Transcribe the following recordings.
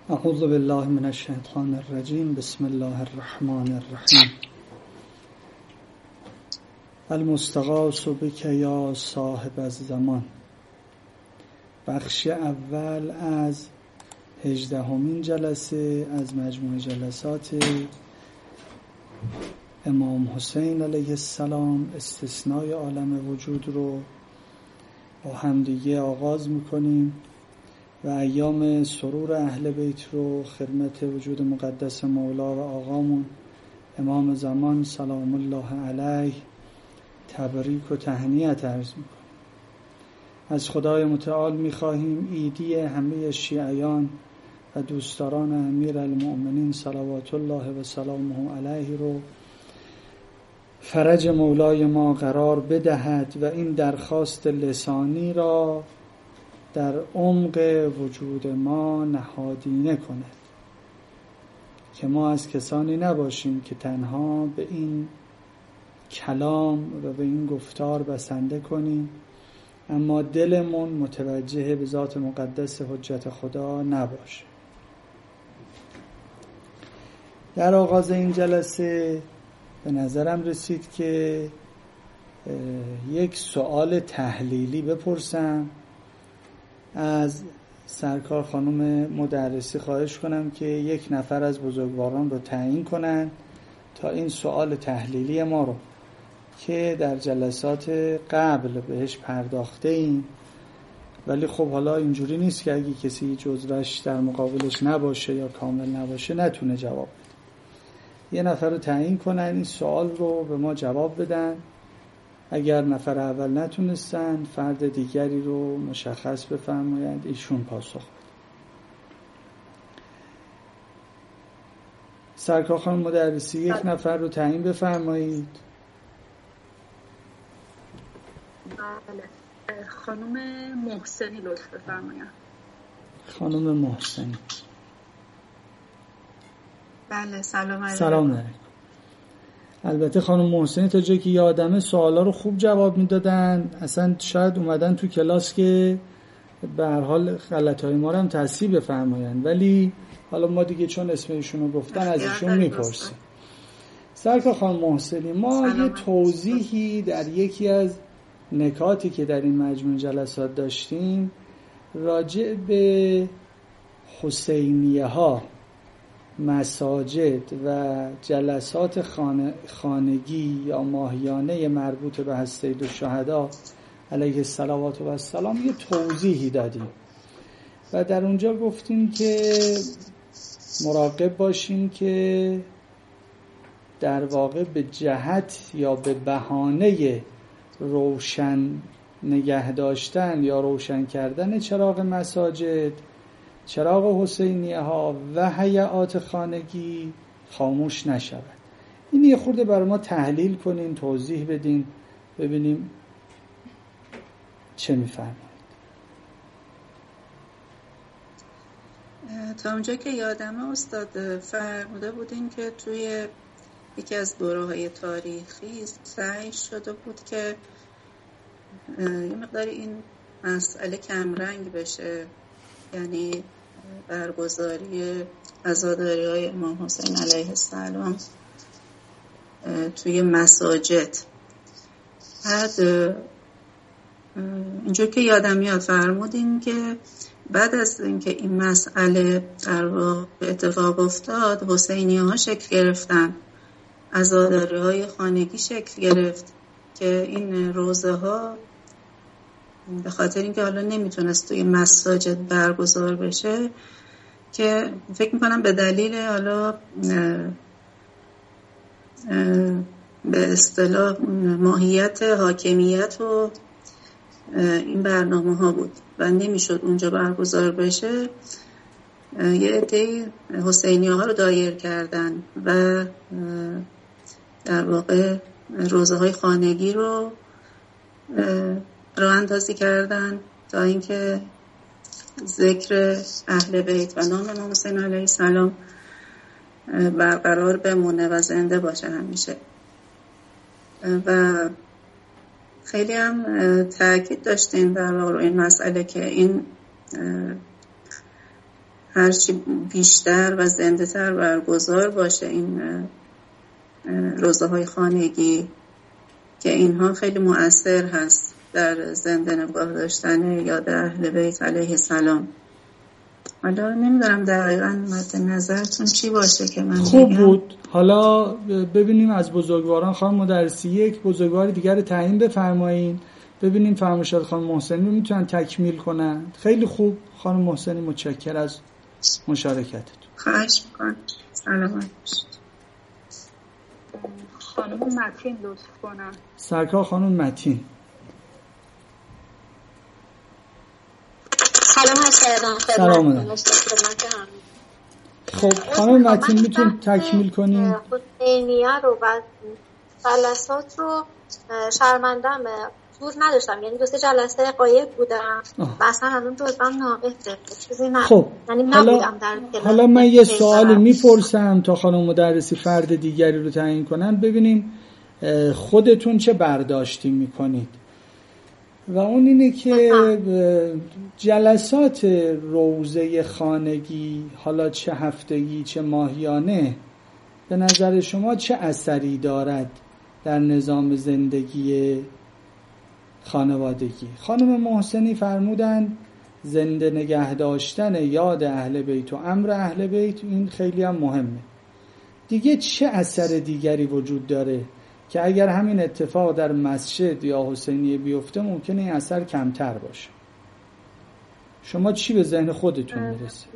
اعوذ بالله من الشیطان الرجیم. بسم الله الرحمن الرحیم. المستغاث بک یا صاحب الزمان. بخش اول از 18مین جلسه از مجموع جلسات امام حسین علیه السلام استثنای عالم وجود رو با همدیگه آغاز میکنیم و ایام سرور اهل بیت رو خدمت وجود مقدس مولا و آقامون امام زمان سلام الله علیه تبریک و تهنیت عرض میکنیم. از خدای متعال میخواهیم عیدی همه شیعیان و دوستداران امیر المؤمنین صلوات الله و سلامه علیه رو فرج مولای ما قرار بدهد و این درخواست لسانی را در عمق وجود ما نهادینه کند که ما از کسانی نباشیم که تنها به این کلام و به این گفتار بسنده کنیم اما دلمون متوجه به ذات مقدس حجت خدا نباشه. در آغاز این جلسه به نظرم رسید که یک سوال تحلیلی بپرسم از سرکار خانم مدرسی. خواهش کنم که یک نفر از بزرگواران رو تعیین کنن تا این سوال تحلیلی ما رو که در جلسات قبل بهش پرداخته ایم، ولی خب حالا اینجوری نیست که اگه کسی جزوش در مقابلش نباشه یا کامل نباشه نتونه جواب بده. یه نفر رو تعیین کنن این سوال رو به ما جواب بدن. اگر نفر اول نتونستن فرد دیگری رو مشخص بفرمایند ایشون پاسخ بده. سرکار خانم مدرسی یک نفر رو تعیین بفرمایید. بله، خانم محسنی لطف بفرمایید. خانم محسنی. بله، سلام علیکم. سلام علیکم. البته خانم محسنی تا جایی که یادمه سوالا رو خوب جواب میدادن، اصلا شاید اومدن تو کلاس که به هر حال غلطای ما رو هم تصحیح بفرمایند، ولی حالا ما دیگه چون اسم ایشون رو گفتن از ایشون میپرسیم. سرکار خانم محسنی، ما یه توضیحی در یکی از نکاتی که در این مجموع جلسات داشتیم راجع به حسینیه ها، مساجد و جلسات خانگی یا ماهیانه مربوط به سید الشهدا علیه الصلوات و السلام یه توضیحی دادیم و در اونجا گفتیم که مراقب باشیم که در واقع به جهت یا به بهانه روشن نگه داشتن یا روشن کردن چراغ مساجد، چراغ حسینیه ها و هیئات خانگی خاموش نشود. این یه خورده برای ما تحلیل کنین، توضیح بدین، ببینیم چه میفرمایید. تا اونجا که یادمه استاد فرموده بودین که توی یکی از دوره‌های تاریخی سعی شده بود که یه مقداری این مسئله کمرنگ بشه، یعنی برگزاری عزاداری‌های امام حسین علیه السلام توی مساجد. بعد اینجور که یادم میاد فرمودین که بعد از اینکه این مسئله در واقع اتفاق افتاد حسینیه ها شکل گرفتن، عزاداری‌های خانگی شکل گرفت که این روزه ها به خاطر اینکه حالا نمیتونست توی مساجد برگزار بشه که فکر میکنم به دلیل حالا به اصطلاح ماهیت حاکمیت و این برنامه ها بود و نمیشد اونجا برگزار بشه، یه عده حسینیه ها رو دایر کردن و در واقع روزه های خانگی رو راه اندازی کردن تا اینکه ذکر اهل بیت و نام امام حسین علیه السلام برقرار بمونه و زنده باشه همیشه. و خیلی هم تاکید داشتین در واقع این مسئله که این هرچی بیشتر و زنده تر برگزار باشه این روزه های خانگی که اینها خیلی مؤثر هست در زنده نگاه داشتن یاد اهل بیت علیه السلام. حالا نمیدونم دقیقاً مد نظرتون چی باشه که من خوب بود. حالا ببینیم از بزرگواران خانم مدرسی یک بزرگوار دیگر رو تعیین بفرمایید، ببینیم فرمایشات خانم محسنی رو میتونن تکمیل کنن. خیلی خوب خانم محسنی، متشکرم از مشارکتتون. خواهش میکنم. سلامت باشید. خانم متین لطف کنم. سرکار خانم متین. سلام هستم. سلام. خب خانم متین میتون تکمیل کنین؟ حسینیه رو و جلسات رو شرمندم حضور نداشتم، یعنی 2 جلسه غایب بودم و اصلا الان جزوام ناقصه چیزی نه. خب یعنی نبودم در کلاس. حالا من یه سوالی میپرسم تا خانم مدرسی فرد دیگری رو تعیین کنن، ببینیم خودتون چه برداشتی میکنید. و اون اینه که جلسات روزه خانگی، حالا چه هفتگی چه ماهیانه، به نظر شما چه اثری دارد در نظام زندگی خانوادگی؟ خانم محسنی فرمودن زنده نگه داشتن یاد اهل بیت و امر اهل بیت، این خیلی هم مهمه. دیگه چه اثر دیگری وجود داره که اگر همین اتفاق در مسجد یا حسینیه بیفته ممکنه این اثر کمتر باشه؟ شما چی به ذهن خودتون میرسه؟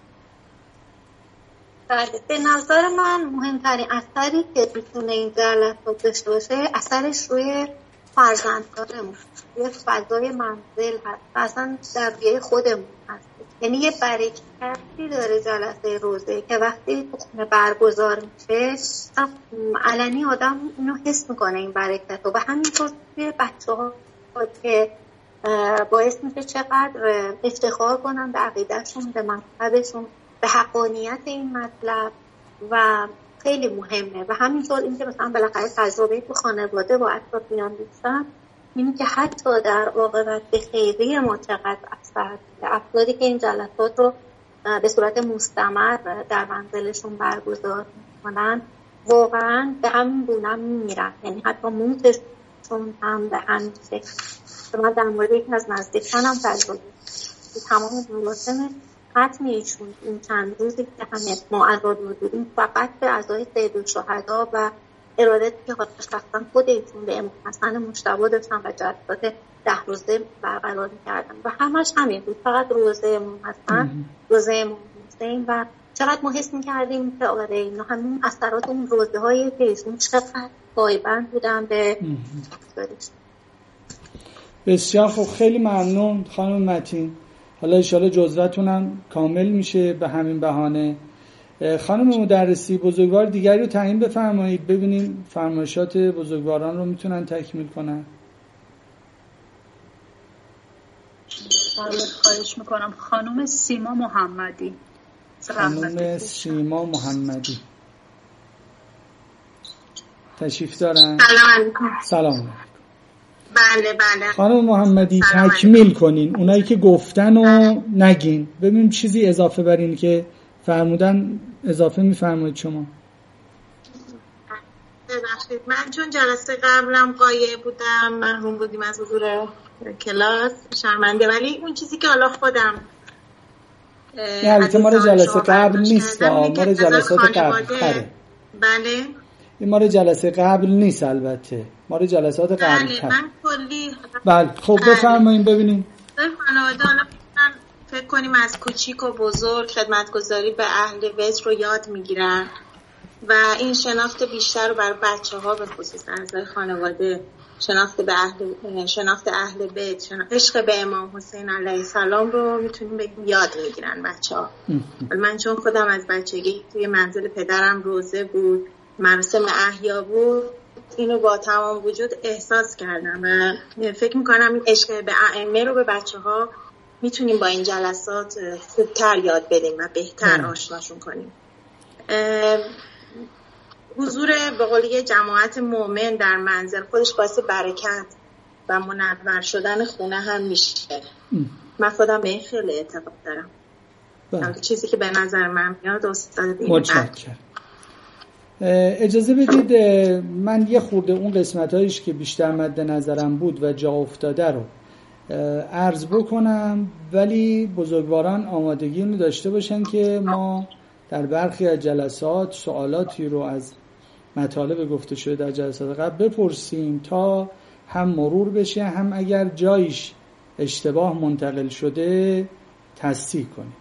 بله، به نظر من مهمترین اثری که میتونه این جلسات داشته باشه اثرش روی فرزندانمون، روی فضای منزل هست، اصلا در بیای خودمون هست. یعنی یه برکتی داره جلسه روزه که وقتی تو خونه برگزار میشه علنی آدم اینو حس میکنه، این برکت رو. و همینطور توی بچه‌ها که باعث میشه چقدر افتخار کنن به عقیدهشون، به مذهبشون، به حقانیت این مطلب و خیلی مهمه. و همینطور این که مثلا بالاخره تجربه تو خانواده با اطرافیان دوستان اینی که حتی در عاقبت به خیریه ما چقدر اثر داره. افرادی که این جلسات رو به صورت مستمر در منزلشون برگزار میکنن واقعا به همین گونه میمیرن، یعنی حتی موتشون هم به همین شکل. من در مورد یکی از نزدیکانم تجربه تمام مراسم ختم ایشون این چند روزی که همه ما عزاد بودیم فقط به اعضای سید الشهدا و ارادتی که شخصا خود ایشون به امام حسن مجتبی داشتن و جلسات 10 روزه برقرار کردن و همش همین بود، فقط روزه امام حسن، روزه امام حسین. و چقدر ما حس می‌کردیم که آره اینا همین اثرات اون روزه های که ایشون چقدر پایبند بودن به افکارش. بسیار خوب، خیلی ممنون خانم متین. حالا انشاءالله جزوتونم کامل میشه به همین بهانه. خانم مدرسی بزرگوار دیگری رو تعیین بفرمایید، ببینیم فرمایشات بزرگواران رو میتونن تکمیل کنن. خواهش میکنم. خانم سیما محمدی. خانم سیما محمدی تشریف دارن؟ سلام. بله. خانم محمدی تکمیل کنین، اونایی که گفتن و نگین، ببینیم چیزی اضافه بر این که فرمودن اضافه میفرمایید شما. ببخشید من چون جلسه قبلم غایب بودم، محروم بودیم از حضور کلاس، شرمنده. ولی اون چیزی که حالا خودم البته ما رو جلسه قبل نیست، ما رو جلسات قبل تره. بله این ما رو جلسه قبل نیست، البته ما رو جلسات قبل تر. من کلی بله خب بفرمایید ببینیم. خانواده حالا فکر کنیم از کوچیک و بزرگ خدمتگزاری به اهل بیت رو یاد میگیرن و این شناخت بیشتر رو برای بچه‌ها به خصوص اعضای خانواده، شناخت اهل بیت، عشق به امام حسین علیه السلام رو میتونیم بگیم یاد میگیرن بچه‌ها. من چون خودم از بچگی توی منزل پدرم روزه بود، مراسم احیا بود، اینو با تمام وجود احساس کردم و فکر میکنم این عشق به ائمه رو به بچه‌ها میتونیم با این جلسات خوبتر یاد بدیم و بهتر آشناشون کنیم. حضور به قول یه جماعت مؤمن در منزل خودش باعث برکت و منور شدن خونه هم میشه. من خودم به این خیلی اعتقاد دارم. چیزی که به نظر من میاد استاد دیگه. متشکرم. اجازه بدید من یه خورده اون قسمتایش که بیشتر مد نظرم بود و جا افتاده رو عرض بکنم، ولی بزرگواران آمادگی رو داشته باشن که ما در برخی از جلسات سوالاتی رو از مطالب گفته شده در جلسات قبل بپرسیم تا هم مرور بشه، هم اگر جایش اشتباه منتقل شده تصحیح کنیم.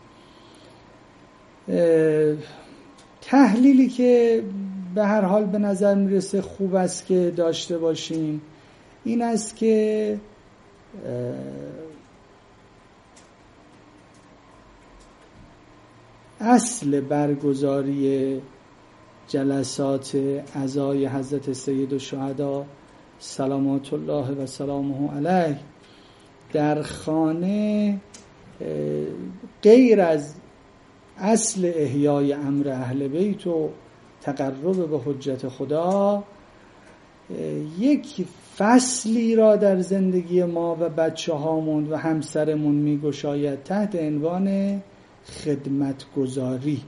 تحلیلی که به هر حال به نظر میرسه خوب است که داشته باشیم این است که اصل برگزاری جلسات عزای حضرت سید الشهدا سلامات الله و سلامه علیه در خانه غیر از اصل احیای امر اهل بیت و تقرب به حجت خدا یک فصلی را در زندگی ما و بچه هامون و همسرمون میگشاید تحت عنوان خدمتگزاری.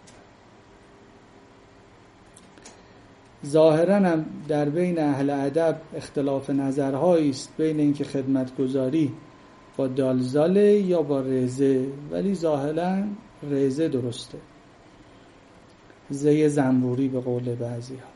ظاهراً هم در بین اهل ادب اختلاف نظرهایی است بین اینکه خدمتگزاری با دالزاله یا با رزه، ولی ظاهراً رزه درسته، زه زنبوری به قول بعضی ها.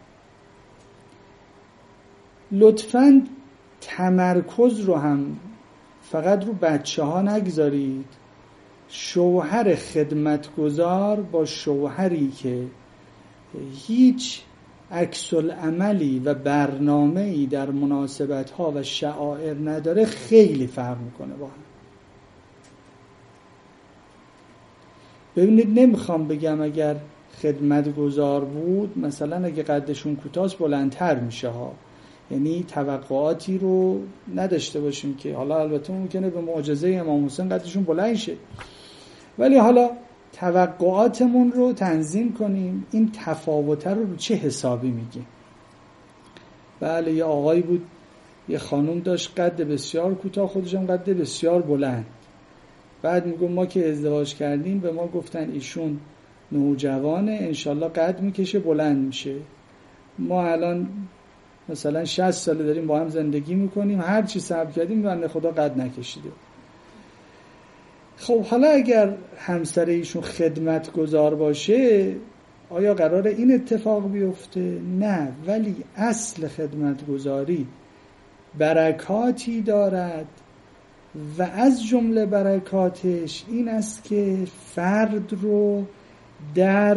لطفاً تمرکز رو هم فقط رو بچه ها نگذارید. شوهر خدمتگزار با شوهری که هیچ عکس العملی و برنامه‌ای در مناسبت‌ها و شعائر نداره خیلی فرق میکنه با هم. ببینید نمیخوام بگم اگر خدمتگزار بود مثلا اگه قدشون کوتاست بلندتر میشه ها، یعنی توقعاتی رو نداشته باشیم که حالا البته ممکنه به معجزه امام حسین قدشون بلند شه، ولی حالا توقعاتمون رو تنظیم کنیم. این تفاوت رو چه حسابی میگیم؟ بله یه آقایی بود یه خانم داشت قد بسیار کوتاه، خودشم قد بسیار بلند. بعد میگم ما که ازدواج کردیم به ما گفتن ایشون نوجوانه انشالله قد میکشه بلند میشه. ما الان مثلا 60 ساله داریم با هم زندگی میکنیم، هر چی صبر کردیم بنده خدا قد نکشیده. خب حالا اگر همسر ایشون خدمتگزار باشه آیا قراره این اتفاق بیفته؟ نه، ولی اصل خدمتگزاری برکاتی دارد و از جمله برکاتش این است که فرد رو در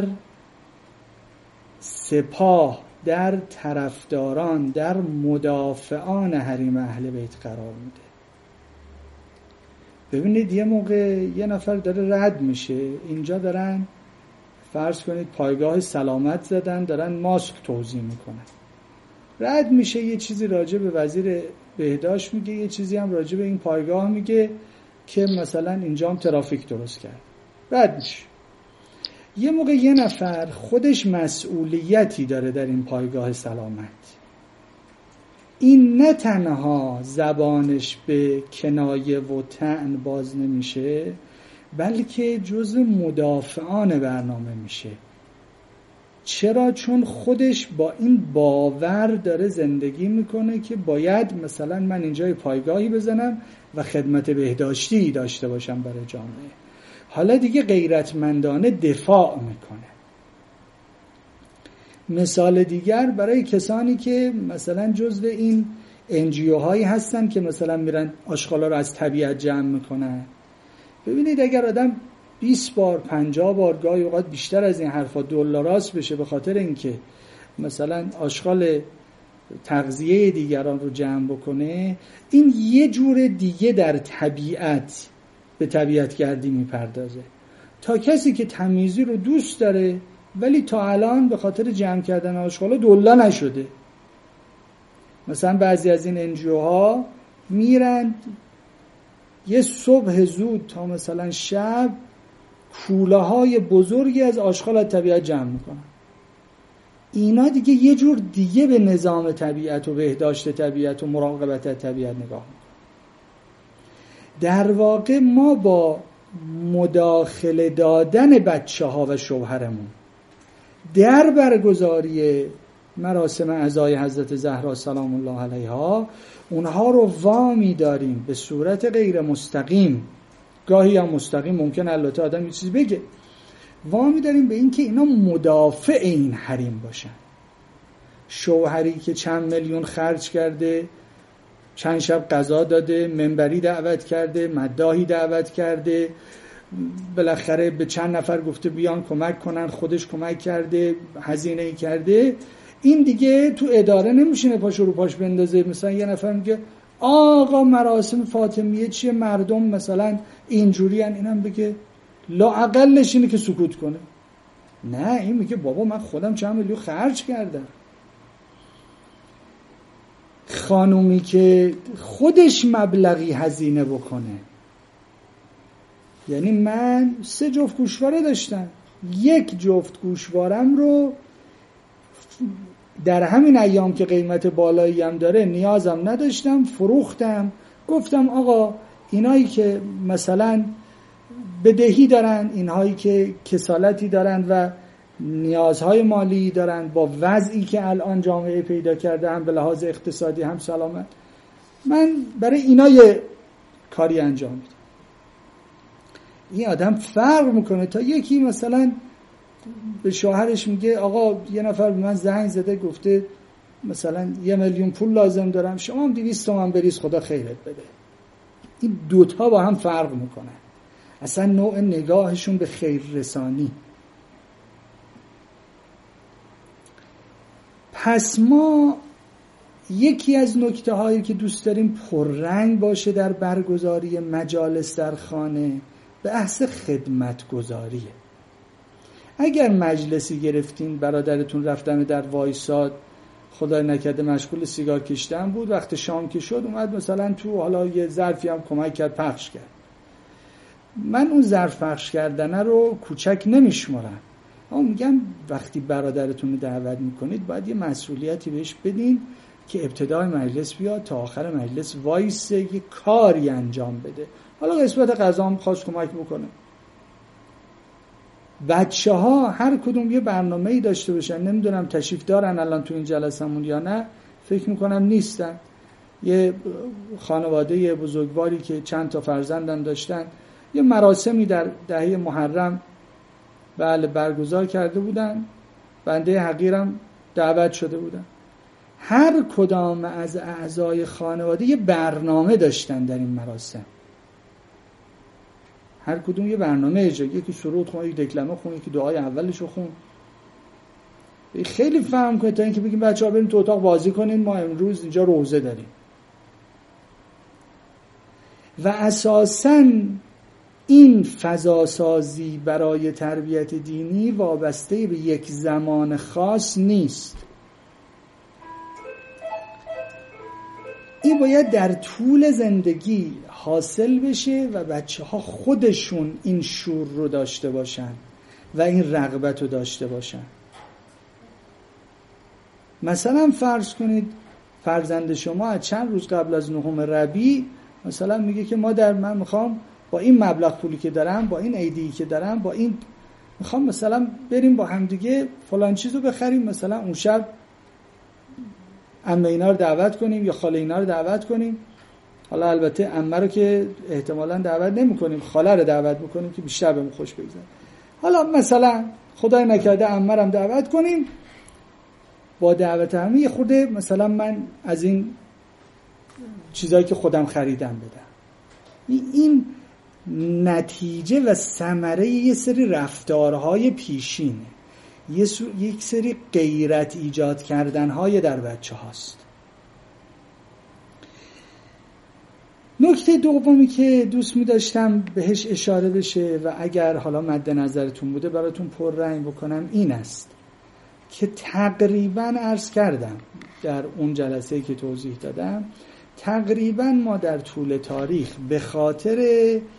سپاه، در طرفداران، در مدافعان حریم اهل بیت قرار میده. ببینید یه موقع یه نفر داره رد میشه، اینجا دارن فرض کنید پایگاه سلامت زدن دارن ماسک توزیع میکنن، رد میشه یه چیزی راجع به وزیر بهداشت میگه، یه چیزی هم راجع به این پایگاه میگه که مثلا اینجا هم ترافیک درست کرد، رد میشه. یه موقع یه نفر خودش مسئولیتی داره در این پایگاه سلامت، این نه تنها زبانش به کنایه و طعن باز نمیشه بلکه جزو مدافعان برنامه میشه. چرا؟ چون خودش با این باور داره زندگی میکنه که باید مثلا من اینجای پایگاهی بزنم و خدمت بهداشتی داشته باشم برای جامعه. حالا دیگه غیرتمندانه دفاع میکنه. مثال دیگر برای کسانی که مثلا جزو این NGO هایی هستن که مثلا میرن آشغالا رو از طبیعت جمع میکنن. ببینید اگر آدم 20 بار 50 بار گاهی اوقات بیشتر از این حرفا دلاراست بشه به خاطر اینکه مثلا آشغال تغذیه دیگران رو جمع بکنه، این یه جور دیگه در طبیعت به طبیعت گردی میپردازه. تا کسی که تمیزی رو دوست داره ولی تا الان به خاطر جمع کردن آشغالا دلا نشده. مثلا بعضی از این NGO ها میرن یه صبح زود تا مثلا شب کوله های بزرگی از آشغال از طبیعت جمع میکنن. اینا دیگه یه جور دیگه به نظام طبیعت و بهداشت طبیعت و مراقبت طبیعت نگاه میکنن. در واقع ما با مداخله دادن بچه ها و شوهرمون در برگزاری مراسم عزای حضرت زهرا سلام الله علیها، اونها رو وامی داریم به صورت غیر مستقیم، گاهی هم مستقیم ممکن البته آدم یه چیزی بگه، وامی داریم به این که اینا مدافع این حریم باشن. شوهری که چند میلیون خرج کرده، چند شب غذا داده، منبری دعوت کرده، مداحی دعوت کرده، بالاخره به چند نفر گفته بیان کمک کنن، خودش کمک کرده، هزینه‌ای کرده، این دیگه تو اداره نمیشینه پاشو رو پاش بندازه. مثلا یه نفر میگه آقا مراسم فاطمیه چیه، مردم مثلا اینجوری ان، اینم بگه لااقلش اینه که سکوت کنه. نه، این میگه بابا من خودم چند میلیون خرج کردم. خانومی که خودش مبلغی هزینه بکنه، یعنی من 3 جفت گوشواره داشتم، 1 جفت گوشوارم رو در همین ایام که قیمت بالایی هم داره نیازم نداشتم، فروختم. گفتم آقا اینایی که مثلا بدهی دارن، اینهایی که کسالتی دارن و نیازهای مالی دارن، با وضعی که الان جامعه پیدا کرده هم به لحاظ اقتصادی هم سلامت، من برای اینا یه کاری انجام میدم. این آدم فرق میکنه تا یکی مثلا به شوهرش میگه آقا یه نفر به من زنگ زده گفته مثلا 1 میلیون پول لازم دارم، شما هم 200 تومن بریز خدا خیرت بده. این دوتا با هم فرق میکنن، اصلا نوع نگاهشون به خیر رسانی. پس ما یکی از نکته هایی که دوست داریم پررنگ باشه در برگزاری مجالس در خانه بحث خدمتگزاریه. اگر مجلسی گرفتین، برادرتون رفتن در وایساد، خدای نکرده مشغول سیگار کشیدن بود، وقت شام که شد اومد مثلا تو حالا یه ظرفی هم کمک کرد پخش کرد، من اون ظرف پخش کردنه رو کوچک نمیشمارم، اما میگم وقتی برادرتون رو دعوت میکنید باید یه مسئولیتی بهش بدین که ابتدای مجلس بیاد تا آخر مجلس وایسه، یه کاری انجام بده. حالا قسمت غذا هم خواست کمک بکنه. بچه ها هر کدوم یه برنامه‌ای داشته باشن. نمیدونم تشریف دارن الان تو این جلسمون یا نه، فکر میکنم نیستن. یه خانواده بزرگواری که چند تا فرزندن داشتن، یه مراسمی در دهه محرم بله برگزار کرده بودن، بنده حقیرم دعوت شده بودن. هر کدام از اعضای خانواده یه برنامه داشتن در این مراسم، هر کدوم یه برنامه اجرا، یکی سرود خون، یکی دکلمه خون، یکی دعای اولش رو خون. خیلی فهم کنید تا اینکه بگیم بچه‌ها بریم تو اتاق بازی کنین، ما امروز اینجا روزه داریم. و اساساً این فضاسازی برای تربیت دینی وابسته به یک زمان خاص نیست. این باید در طول زندگی حاصل بشه و بچه ها خودشون این شور رو داشته باشن و این رغبت رو داشته باشن. مثلا فرض کنید فرزند شما از چند روز قبل از 9 ربیع مثلا میگه که من میخوام با این مبلغ پولی که دارم، با این ایدی که دارم، با این میخوام مثلا بریم با همدیگه فلان چیزو بخریم، مثلا اون شب عمه اینا رو دعوت کنیم یا خاله اینا رو دعوت کنیم. حالا البته عمه رو که احتمالاً دعوت نمی‌کنیم، خاله رو دعوت می‌کنیم که بیشتر بهمون خوش بگذره. حالا مثلا خدای نکرده عمه رو دعوت کنیم، با دعوت عمه یه خورده مثلا من از این چیزایی که خودم خریدم بدم. این نتیجه و ثمره یه سری رفتارهای پیشینه، یک سری غیرت ایجاد کردنهای در بچه هاست. نکته دومی که دوست می داشتم بهش اشاره بشه و اگر حالا مد نظرتون بوده براتون پررنگ بکنم این است که تقریبا عرض کردم در اون جلسه‌ای که توضیح دادم، تقریبا ما در طول تاریخ به خاطر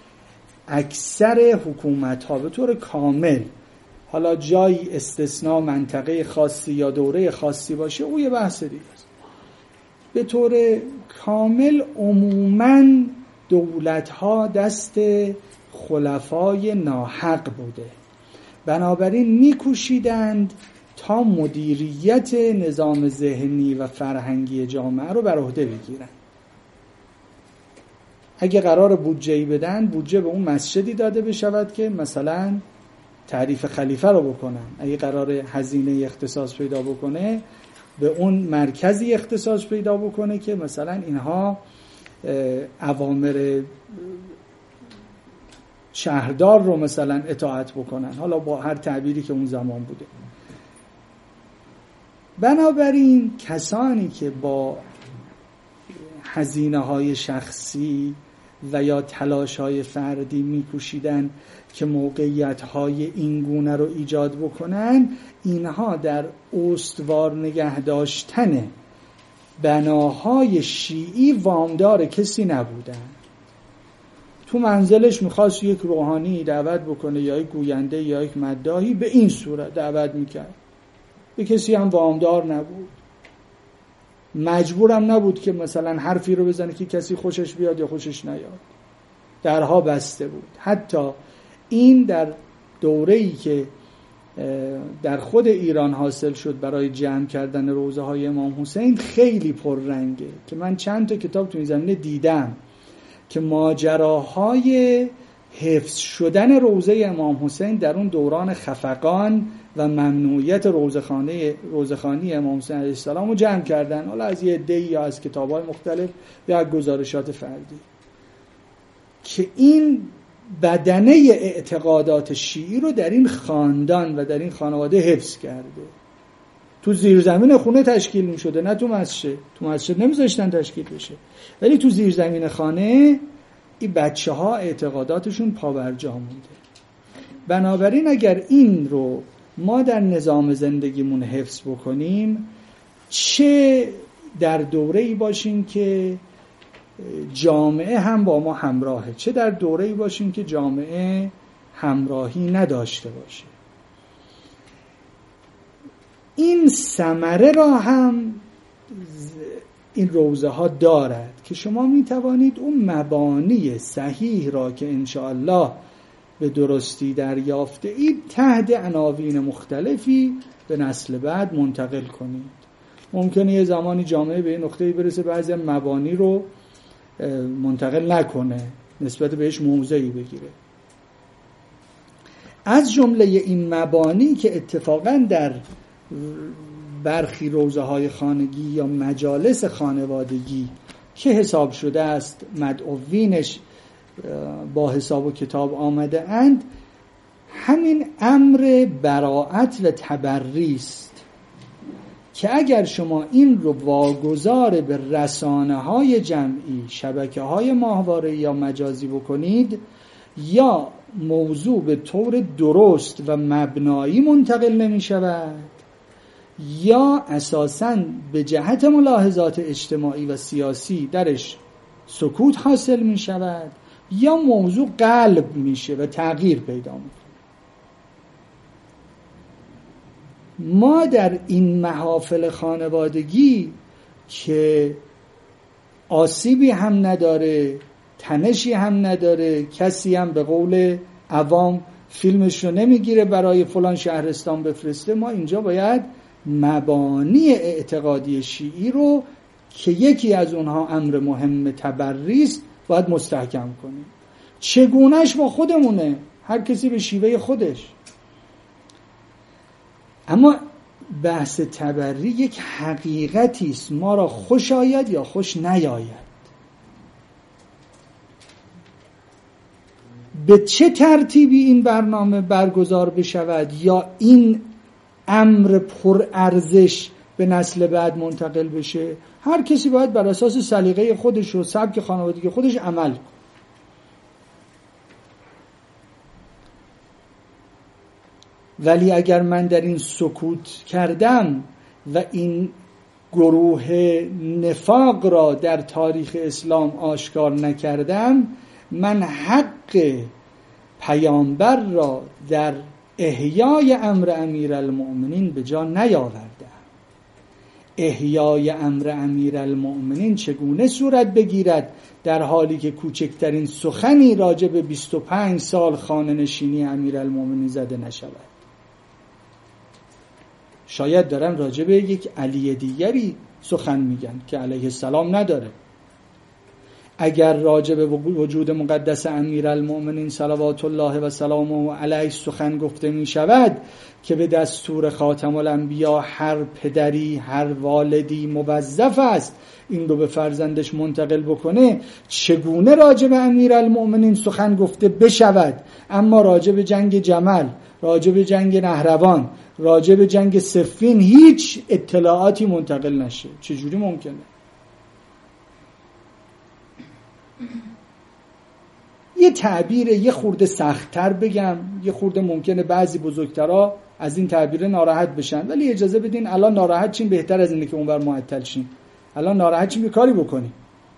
اکثر حکومت‌ها به طور کامل، حالا جایی استثناء منطقه خاصی یا دوره خاصی باشه او یه بحث دیگه است، به طور کامل عموماً دولت‌ها دست خلفای ناحق بوده. بنابراین میکوشیدند تا مدیریت نظام ذهنی و فرهنگی جامعه رو بر عهده بگیرن. اگه قرار بودجه‌ای بدن، بودجه به اون مسجدی داده بشود که مثلا تعریف خلیفه رو بکنن. اگه قرار هزینه اختصاص پیدا بکنه، به اون مرکزی اختصاص پیدا بکنه که مثلا اینها اوامر شهردار رو مثلا اطاعت بکنن، حالا با هر تعبیری که اون زمان بوده. بنابراین کسانی که با هزینه‌های شخصی و یا تلاش‌های فردی می‌کوشیدن که موقعیت‌های این گونه رو ایجاد بکنن، اینها در استوار نگه داشتن بناهای شیعی وامدار کسی نبودن. تو منزلش میخواست یک روحانی دعوت بکنه یا یک گوینده یا یک مداحی، به این صورت دعوت میکرد. به کسی هم وامدار نبود، مجبورم نبود که مثلا حرفی رو بزنه که کسی خوشش بیاد یا خوشش نیاد. درها بسته بود. حتی این در دوره‌ای که در خود ایران حاصل شد برای جمع کردن روضه های امام حسین خیلی پررنگه که من چند تا کتاب تو این زمینه دیدم که ماجراهای حفظ شدن روضه امام حسین در اون دوران خفقان و ممنوعیت روضه‌خوانی امام حسین علیه السلام رو جمع کردن، حالا از یه عده‌ای یا از کتاب‌های مختلف یا از گزارشات فردی، که این بدنه اعتقادات شیعی رو در این خاندان و در این خانواده حفظ کرده. تو زیرزمین خونه تشکیل می شده، نه تو مسجد. تو مسجد نمیذاشتن تشکیل بشه، ولی تو زیرزمین خانه این بچه ها اعتقاداتشون پابرجا مونده. بنابراین اگر این رو ما در نظام زندگیمون حفظ بکنیم، چه در دوره‌ای باشیم که جامعه هم با ما همراهه، چه در دوره‌ای باشیم که جامعه همراهی نداشته باشه، این ثمره را هم این روضه ها دارد که شما می توانید اون مبانی صحیح را که انشاءالله به درستی دریافته اید تحت عناوین مختلفی به نسل بعد منتقل کنید. ممکنه یه زمانی جامعه به این نقطه‌ای برسه بعضی مبانی رو منتقل نکنه، نسبت بهش موضعی بگیره. از جمله این مبانی که اتفاقاً در برخی روضه های خانگی یا مجالس خانوادگی که حساب شده است مدعوینش با حساب و کتاب آمده اند، همین امر براءت و تبری است که اگر شما این رو واگذار به رسانه‌های جمعی، شبکه‌های ماهواره‌ای یا مجازی بکنید، یا موضوع به طور درست و مبنایی منتقل نمی شود، یا اساساً به جهت ملاحظات اجتماعی و سیاسی درش سکوت حاصل می شود، یا موضوع قلب میشه و تغییر پیدا میکنه. ما در این محافل خانوادگی که آسیبی هم نداره، تنشی هم نداره، کسی هم به قول عوام فیلمش رو نمیگیره برای فلان شهرستان بفرسته، ما اینجا باید مبانی اعتقادی شیعی رو که یکی از اونها امر مهم تبری است باید مستحکم کنیم. چگونهش با خودمونه، هر کسی به شیوه خودش. اما بحث تبری یک حقیقتی است، ما را خوش آید یا خوش نیاید. به چه ترتیبی این برنامه برگزار بشود یا این امر پر ارزش به نسل بعد منتقل بشه، هر کسی باید بر اساس سلیقه خودش و سبک خانوادگی خودش عمل کنه. ولی اگر من در این سکوت کردم و این گروه نفاق را در تاریخ اسلام آشکار نکردم، من حق پیامبر را در احیای امر امیرالمؤمنین به جا نیاوردم. احیای امر امیرالمؤمنین چگونه صورت بگیرد در حالی که کوچکترین سخنی راجع به 25 سال خانه نشینی امیرالمؤمنین زده نشود. شاید دارن راجع به یک علی دیگری سخن میگن که علیه السلام نداره. اگر راجع به وجود مقدس امیرالمؤمنین صلوات الله و سلامه علیه سخن گفته می شود که به دستور خاتم الانبیا هر پدری هر والدی موظف است این رو به فرزندش منتقل بکنه، چگونه راجع به امیرالمؤمنین سخن گفته بشود اما راجع به جنگ جمل، راجع به جنگ نهروان، راجع به جنگ صفین هیچ اطلاعاتی منتقل نشه؟ چجوری ممکنه؟ یه تعبیر یه خورده سخت‌تر بگم، یه خورده ممکنه بعضی بزرگترها از این تعبیر ناراحت بشن، ولی اجازه بدین الان ناراحت چین بهتر از اینه که اونور معطل شین. الان ناراحت چین که کاری بکنیم.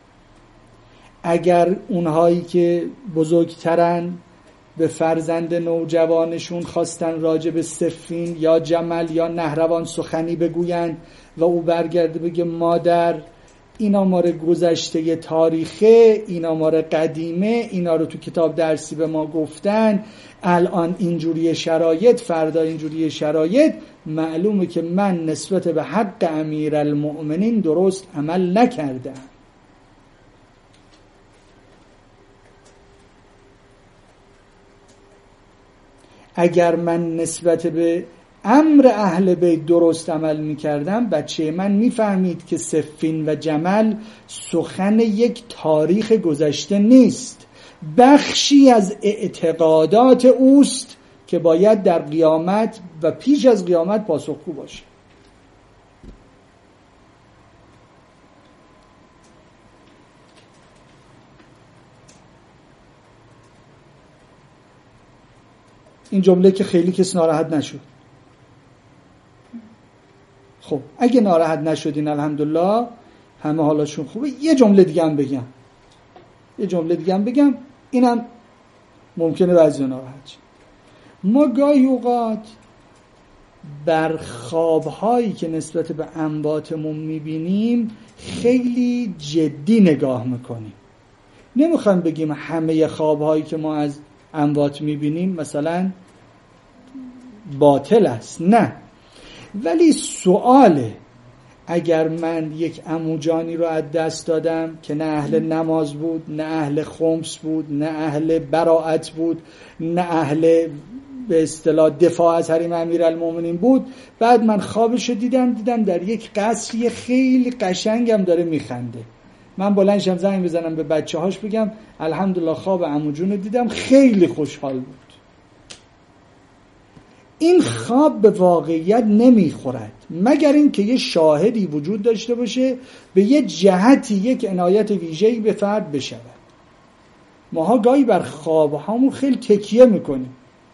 اگر اونهایی که بزرگترن به فرزند نوجوانشون خواستن راجع به صفین یا جمل یا نهروان سخنی بگویند و او برگرده بگه مادر اینا ماره گذشته تاریخه، اینا ماره قدیمه، اینا رو تو کتاب درسی به ما گفتن، الان اینجوری شرایط، فردا اینجوری شرایط، معلومه که من نسبت به حق امیرالمؤمنین درست عمل نکردم. اگر من نسبت به امر اهل بیت درست عمل میکردم، بچه من میفهمید که صفین و جمل سخن یک تاریخ گذشته نیست، بخشی از اعتقادات اوست که باید در قیامت و پیش از قیامت پاسخگو باشه. این جمله که خیلی کس ناراحت نشد. خب اگه ناراحت نشدین الحمدلله، همه حالاشون خوبه. یه جمله دیگه هم بگم، اینم ممکنه بعضی ناراحت شد. ما گاهی اوقات بر خوابهایی که نسبت به امواتمون میبینیم خیلی جدی نگاه میکنیم. نمیخوام بگیم همه خوابهایی که ما از اموات میبینیم مثلا باطل است، نه، ولی سواله اگر من یک عموجانی رو از دست دادم که نه اهل نماز بود، نه اهل خمس بود، نه اهل براءت بود، نه اهل به اصطلاح دفاع از حریم امیرالمؤمنین بود، بعد من خوابش رو دیدم در یک قصری خیلی قشنگم داره میخنده، من بلند شم زنگ بزنم به بچه‌هاش بگم الحمدلله خواب عموجون رو دیدم خیلی خوشحال بود. این خواب به واقعیت نمیخورد مگر این که یه شاهدی وجود داشته باشه به یه جهتی یک عنایت ویژه‌ای به فرد بشود. ماها گاهی بر خوابهامون خیلی تکیه میکنیم.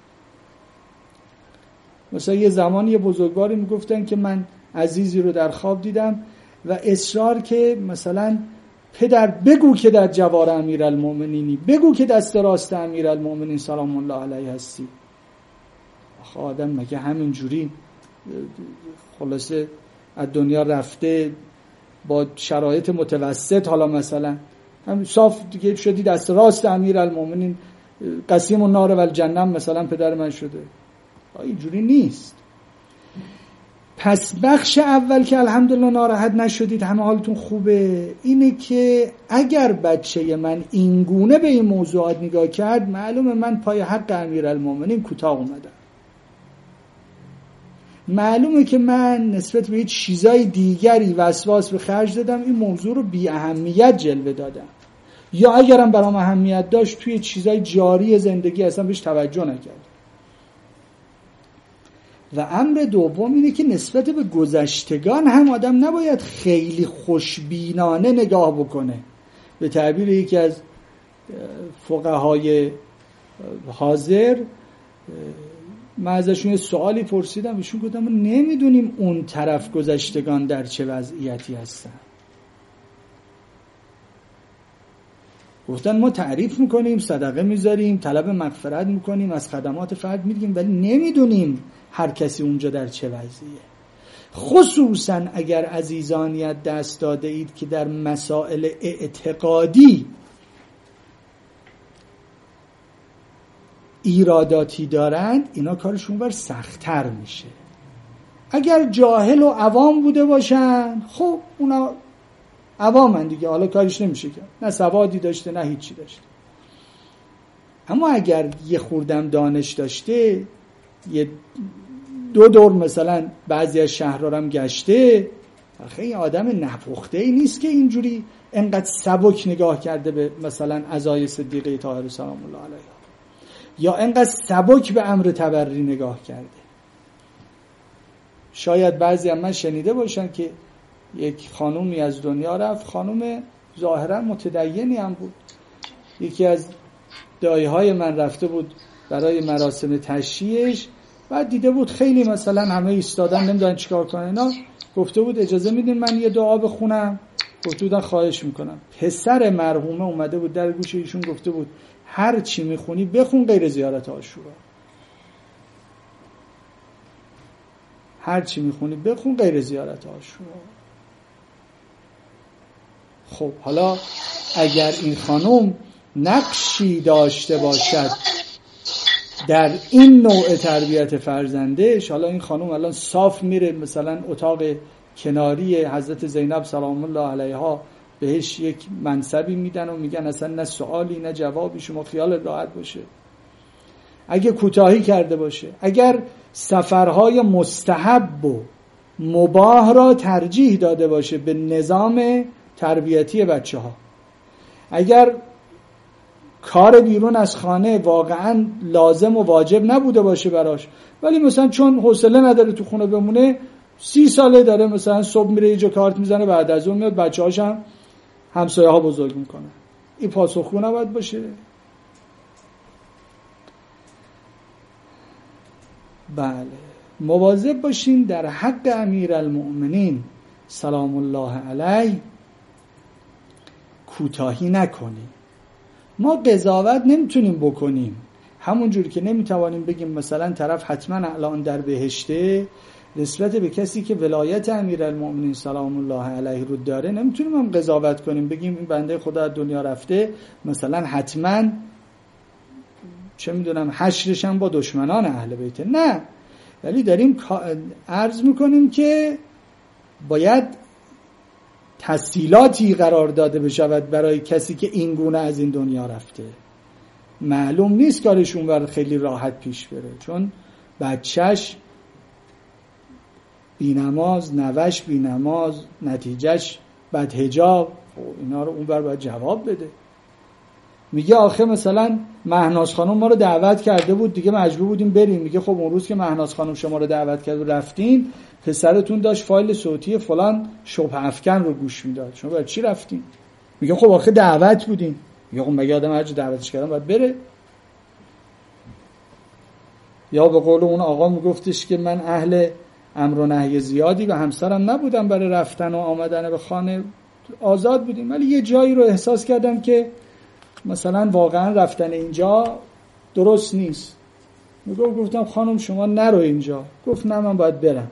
مثلا یه زمانی یه بزرگواری میگفتن که من عزیزی رو در خواب دیدم و اصرار که مثلا پدر بگو که در جوار امیرالمؤمنینی، بگو که دست راست امیرالمؤمنین سلام الله علیه هستی. آخه آدم مگه همینجوری خلاصه از دنیا رفته با شرایط متوسط، حالا مثلا هم صاف دیگه شدی دست راست امیرالمؤمنین قسیم النار و الجنه مثلا پدر من شده، اینجوری نیست. پس بخش اول که الحمدلله ناراحت نشدید، همه حالتون خوبه، اینه که اگر بچه من اینگونه به این موضوعات نگاه کرد، معلومه من پای حق امیرالمؤمنین کوتاه اومدم، معلومه که من نسبت به چیزای دیگری وسواس به خرج دادم، این موضوع رو بی اهمیت جلوه دادم، یا اگرم برام اهمیت داشت توی چیزای جاری زندگی اصلا بهش توجه نکردم. و امر دوم اینه که نسبت به گذشتگان هم آدم نباید خیلی خوشبینانه نگاه بکنه. به تعبیر یکی از فقهای حاضر، من ازشون یه سوالی پرسیدم، ایشون گفتن ما نمیدونیم اون طرف گذشتگان در چه وضعیتی هستن. گفتن ما تعریف میکنیم، صدقه میذاریم، طلب مغفرت میکنیم، از خدمات فرد میگیم، ولی نمیدونیم هر کسی اونجا در چه وضعیه. خصوصا اگر عزیزانیت دست داده اید که در مسائل اعتقادی ایراداتی دارند، اینا کارشون بر سخت‌تر میشه. اگر جاهل و عوام بوده باشن، خب اونا عوامن دیگه، حالا کارش نمیشه کرد، نه سوادی داشته نه هیچی داشته. اما اگر یه خوردم دانش داشته، یه 2 دور مثلا بعضی از شهرها هم گشته، خیلی آدم نپخته ای نیست که اینجوری انقدر سبک نگاه کرده به مثلا عزای صدیقه طاهره سلام الله علیها، یا انقدر سبک به امر تبری نگاه کرده. شاید بعضی هم من شنیده باشن که یک خانومی از دنیا رفت، خانوم ظاهرا متدینی هم بود، یکی از دایهای من رفته بود برای مراسم تشییعش، بعد دیده بود خیلی مثلا همه ایستادن نمیدونن چیکار کنن اینا، گفته بود اجازه میدین من یه دعا بخونم؟ گفته بودن خواهش میکنم. پسر مرحومه اومده بود در گوش ایشون گفته بود هر چی میخونی بخون غیر زیارت عاشورا، هر چی میخونی بخون غیر زیارت عاشورا. خب حالا اگر این خانم نقشی داشته باشد در این نوع تربیت فرزندش، حالا این خانم الان صاف میره مثلا اتاق کناری حضرت زینب سلام الله علیها بهش یک منصبی میدن و میگن اصلا نه سوالی نه جوابی، شما خیال راحت باشه. اگه کوتاهی کرده باشه، اگر سفرهای مستحب و مباح را ترجیح داده باشه به نظام تربیتی بچه ها، اگر کار بیرون از خانه واقعا لازم و واجب نبوده باشه براش، ولی مثلا چون حوصله نداره تو خونه بمونه، 30 ساله داره مثلا صبح میره یه جا کارت میزنه، بعد از اون میاد بچه‌هاش هم همسایه ها بزرگ میکنه، این پاسخگو نباید باشه. بله، مواظب باشین در حق امیرالمؤمنین سلام الله علیه کوتاهی نکنیم. ما قضاوت نمیتونیم بکنیم، همونجوری که نمیتوانیم بگیم مثلا طرف حتما الان در بهشته، نسبت به کسی که ولایت امیرالمؤمنین سلام الله علیه رو داره نمیتونیم هم قضاوت کنیم بگیم این بنده خدا از دنیا رفته مثلا حتما چه میدونم حشرش هم با دشمنان اهل بیته، نه، ولی داریم عرض میکنیم که باید تسهیلاتی قرار داده بشود برای کسی که این گونه از این دنیا رفته. معلوم نیست کارش اونور خیلی راحت پیش بره، چون بچهش بی نماز، نوش بی نماز، نتیجهش بد حجاب، اینا رو اونور باید جواب بده. میگه آخه مثلا مهناز خانم ما رو دعوت کرده بود دیگه مجبور بودیم بریم. میگه خب اون روز که مهناز خانم شما رو دعوت کرد و رفتین، پسرتون داشت فایل صوتی فلان شبه افکن رو گوش میداد، شما برای چی رفتین؟ میگه خب آخه دعوت بودیم. میگه خب مگه آدم هر جا دعوتش کردن باید بره؟ یا به قول اون آقا میگفتش که من اهل امر و نهی زیادی و همسرم نبودم برای رفتن و آمدن به خانه، آزاد بودیم، ولی یه جایی رو احساس کردم که مثلا واقعا رفتن اینجا درست نیست. گفتم خانم شما نرو اینجا. گفت نه من باید برم.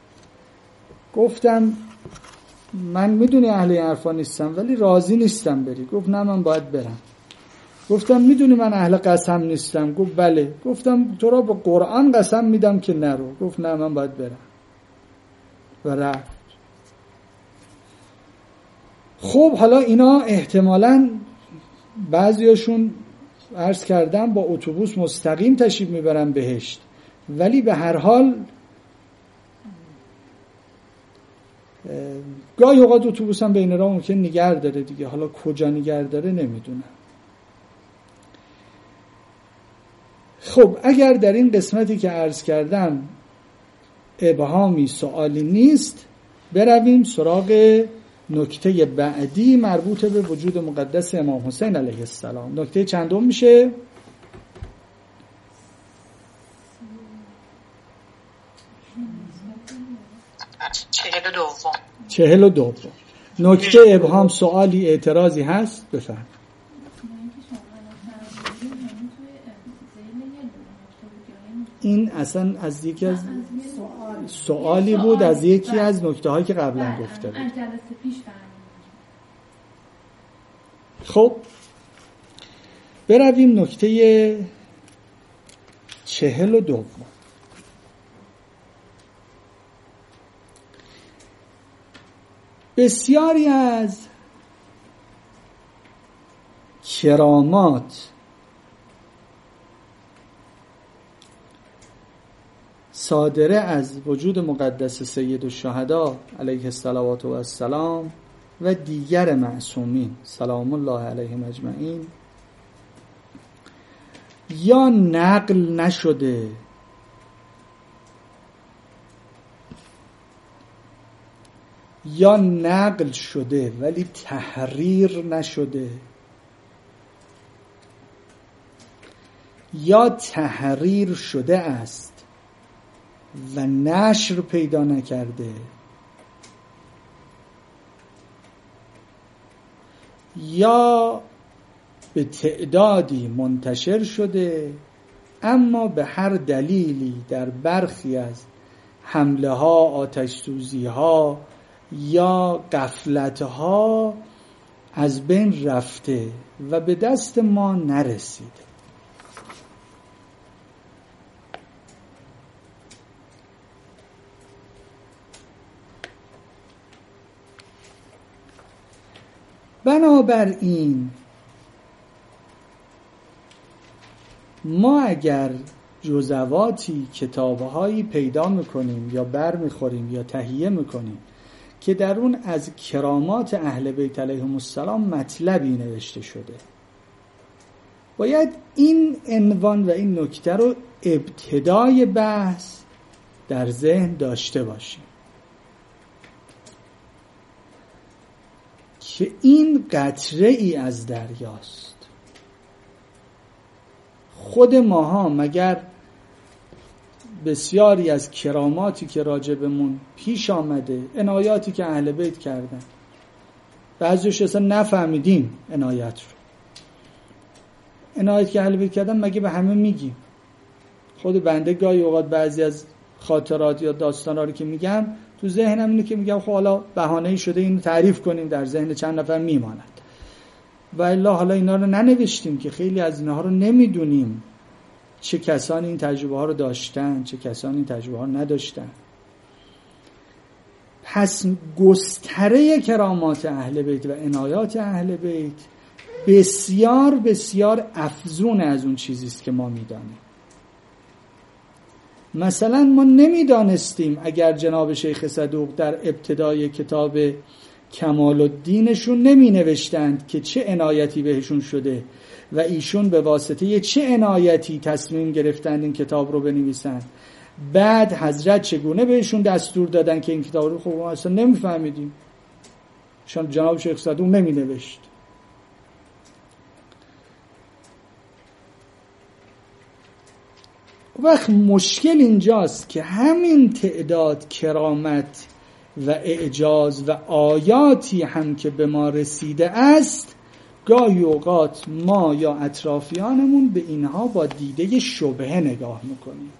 گفتم من میدونی اهل این حرفا نیستم ولی راضی نیستم بری. گفت نه من باید برم. گفتم میدونی من اهل قسم نیستم. گفت بله. گفتم تو را به قرآن قسم میدم که نرو. گفت نه من باید برم و رفت. خب حالا اینا احتمالاً بعضیاشون عرض کردم با اتوبوس مستقیم تشریف میبرن بهشت، ولی به هر حال گاهی اوقات اتوبوس هم بین راه ممکن نگه داره دیگه، حالا کجا نگه داره نمیدونم. خب اگر در این قسمتی که عرض کردم ابهامی سوالی نیست، برویم سراغ نکته بعدی مربوط به وجود مقدس امام حسین علیه السلام. نکته چندم میشه؟ 42. نکته ابهام سوالی اعتراضی هست؟ بفرمایید. این اصلا از یکی از سوالی بود از یکی از نکته هایی که قبلا گفته بود. خب برویم نکته 42. بسیاری از کرامات صادره از وجود مقدس سید الشهدا علیه الصلوات و السلام و دیگر معصومین سلام الله علیهم اجمعین یا نقل نشده یا نقل شده ولی تحریر نشده یا تحریر شده است و نشر پیدا نکرده یا به تعدادی منتشر شده اما به هر دلیلی در برخی از حمله ها، آتش سوزی ها یا غفلت ها از بین رفته و به دست ما نرسیده. بنابراین ما اگر جزواتی کتابهایی پیدا میکنیم یا بر میخوریم یا تهیه میکنیم که در اون از کرامات اهل بیت علیهم السلام مطلبی نوشته شده، باید این عنوان و این نکته رو ابتدای بحث در ذهن داشته باشیم که این قطره ای از دریاست. خود ماها مگر بسیاری از کراماتی که راجبمون پیش آمده، عنایاتی که اهل بیت کردن، بعضیش اصلا نفهمیدیم عنایت رو، عنایت که اهل بیت کردن مگه به همه میگیم؟ خود بنده گاهی اوقات بعضی از خاطرات یا داستانا رو که میگم تو ذهنم اینه که میگم خب حالا بهانه‌ای شده اینو تعریف کنیم، در ذهن چند نفر میماند، و الا حالا اینا رو ننوشتیم که خیلی از اینها رو نمیدونیم چه کسانی این تجربه ها رو داشتن، چه کسانی این تجربه ها رو نداشتن. پس گستره کرامات اهل بیت و عنایات اهل بیت بسیار بسیار افزون از اون چیزیست که ما میدانیم. مثلا ما نمیدانستیم اگر جناب شیخ صدوق در ابتدای کتاب کمال الدینشون نمی نوشتند که چه عنایتی بهشون شده و ایشون به واسطه چه عنایتی تصمیم گرفتند این کتاب رو بنویسند، بعد حضرت چگونه بهشون دستور دادن که این کتاب رو، خب ما اصلا نمیفهمیدیم، چون جناب شیخ صدوق نمی نوشت. وقت مشکل اینجاست که همین تعداد کرامت و اعجاز و آیاتی هم که به ما رسیده است، گاهی اوقات ما یا اطرافیانمون به اینها با دیده شبهه نگاه میکنیم.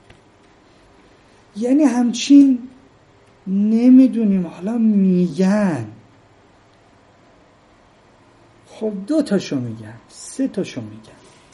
یعنی همچین نمیدونیم، حالا میگن خب 2 تاشو میگن، 3 تاشو میگن.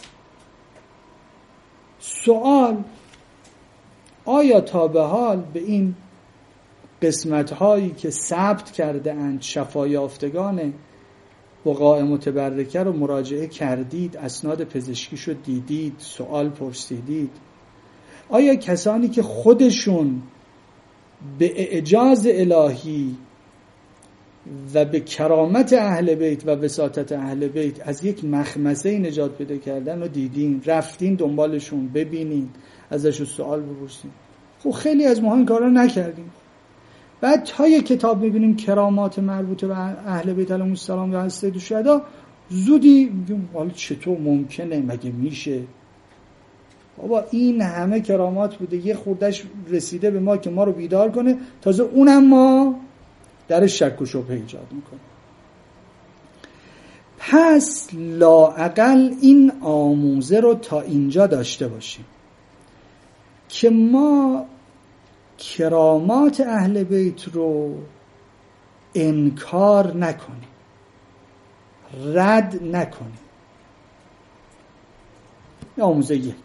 سوال آیا تا به حال به این قسمت‌هایی که ثبت کرده اند شفا یافتگان بقاع متبرکه رو مراجعه کردید، اسناد پزشکیشو دیدید، سوال پرسیدید؟ آیا کسانی که خودشون به اعجاز الهی و به کرامت اهل بیت و وساطت اهل بیت از یک مخمسه نجات پیدا کردن رو دیدین، رفتین دنبالشون ببینین، ازشون سوال بپرسین؟ خب خیلی از ما این کارا نکردیم. بعد تا یک کتاب میبینیم کرامات مربوطه به اهل بیت علیهم السلام و سید الشهدا، زودی میگیم حالا چطور ممکنه، مگه میشه؟ بابا این همه کرامات بوده، یه خوردش رسیده به ما که ما رو بیدار کنه، تازه اونم ما در شک و شبهه ایجاد میکنه. پس لااقل این آموزه رو تا اینجا داشته باشیم. که ما کرامات اهل بیت رو انکار نکنیم، رد نکنیم. آموزه 1.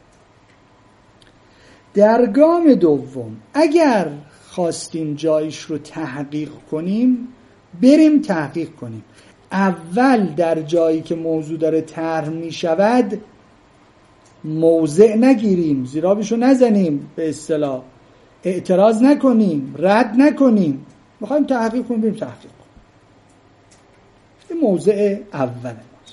در گام دوم اگر خواستیم جایش رو تحقیق کنیم، بریم تحقیق کنیم. اول در جایی که موضوع داره طرح می شود موضع نگیریم، زیرابشو نزنیم، به اصطلاح اعتراض نکنیم، رد نکنیم. میخوایم تحقیق کنیم، بریم تحقیق کنیم. این موضع اول ماست.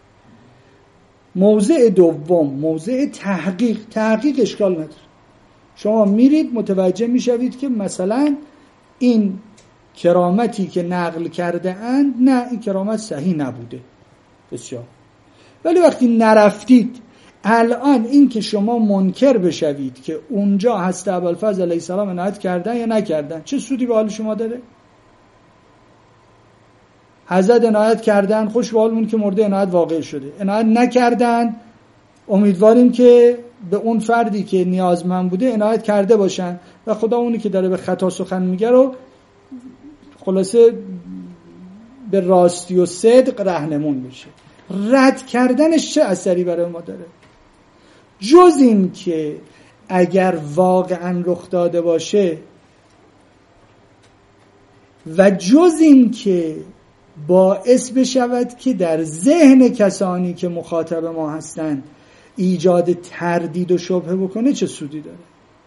موضع دوم موضع تحقیق اشکال نداره. شما میرید متوجه میشوید که مثلا این کرامتی که نقل کرده اند، نه این کرامت صحیح نبوده. بسیار. ولی وقتی نرفتید، الان این که شما منکر بشوید که اونجا حضرت ابوالفضل علیه السلام عنایت کردن یا نکردن، چه سودی به حال شما داره؟ حضرت عنایت کردن، خوش به حالمون که مورد عنایت واقع شده. عنایت نکردن، امیدواریم که به اون فردی که نیازمند بوده عنایت کرده باشن و خدا اونی که داره به خطا سخن میگه رو خلاصه به راستی و صدق راهنمون بشه. رد کردنش چه اثری برای ما داره؟ جز این که اگر واقعا رخ داده باشه و جز این که باعث بشود که در ذهن کسانی که مخاطب ما هستن ایجاد تردید و شبهه بکنه، چه سودی داره؟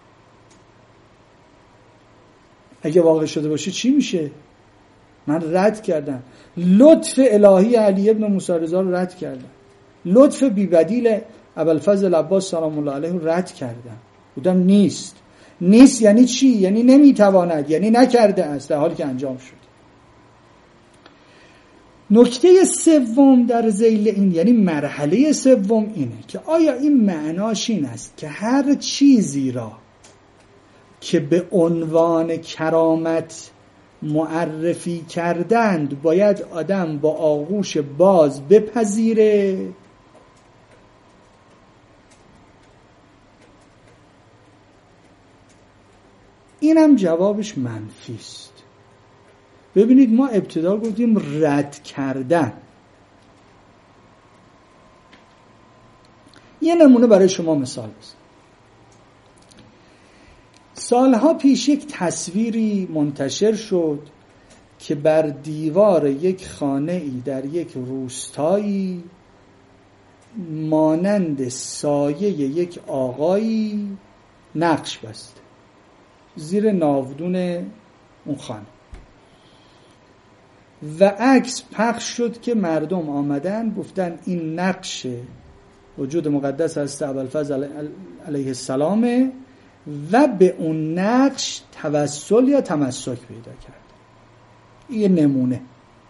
اگه واقع شده باشه چی میشه؟ من رد کردم، لطف الهی علی ابن موسی رضا رو رد کردم، لطف بی‌بدیل ابوالفضل عباس سلام الله علیه رو رد کردم. بودم نیست یعنی چی؟ یعنی نمیتواند، یعنی نکرده است، در حالی که انجام شد. نکته سوم در ذیل این، یعنی مرحله سوم اینه که آیا این معناش این است که هر چیزی را که به عنوان کرامت معرفی کردند باید آدم با آغوش باز بپذیره؟ اینم جوابش منفی است. ببینید ما ابتدا گفتیم رد کردن. یه نمونه برای شما مثال بزنم. سالها پیش یک تصویری منتشر شد که بر دیوار یک خانه‌ای در یک روستایی مانند سایه یک آقایی نقش بسته زیر ناودون اون خانه و عکس پخش شد که مردم آمدن گفتن این نقش وجود مقدس حضرت ابوالفضل علیه السلام و به اون نقش توسل یا تمسک پیدا کرد. این نمونه.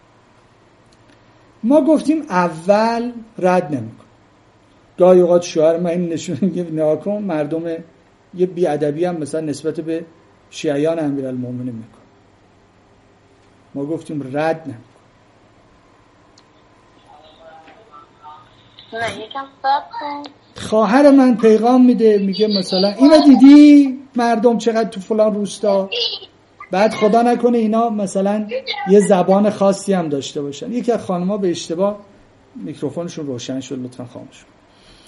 ما گفتیم اول رد نمی‌کنیم. گاهی اوقات شوهر من این نشون میگه ناکن مردم یه بی‌ادبی هم مثلا نسبت به شیعیان امیرالمومنین میکنه. ما گفتیم رد نمی‌کنیم. نه یکم صبر کن. خواهر من پیغام میده میگه مثلا اینو دیدی مردم چقدر تو فلان روستا، بعد خدا نکنه اینا مثلا یه زبان خاصی هم داشته باشن. یکی از خانم‌ها به اشتباه میکروفونشون روشن شد، لطفا خاموش کن.